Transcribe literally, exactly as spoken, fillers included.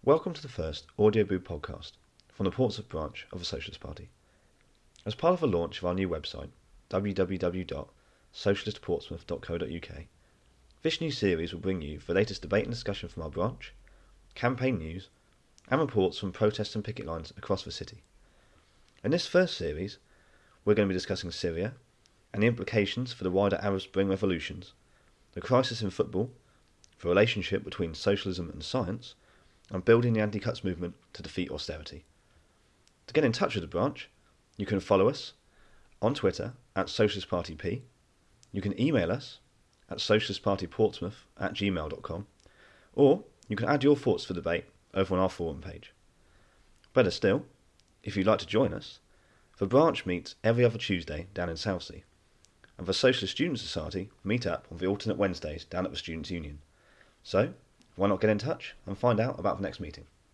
Welcome to the first Audioboo podcast from the Portsmouth branch of the Socialist Party. As part of the launch of our new website, w w w dot socialist portsmouth dot co dot u k, this new series will bring you the latest debate and discussion from our branch, campaign news, and reports from protests and picket lines across the city. In this first series, we're going to be discussing Syria and the implications for the wider Arab Spring revolutions, the crisis in football, the relationship between socialism and science, and building the anti-cuts movement to defeat austerity. To get in touch with the branch, you can follow us on Twitter at Socialist Party P. You can email us at socialistpartyportsmouth at gmail dot com, or you can add your thoughts for debate over on our forum page. Better still, if you'd like to join us, the branch meets every other Tuesday down in Southsea, and the Socialist Student Society meet up on the alternate Wednesdays down at the Students' Union. So, why not get in touch and find out about the next meeting?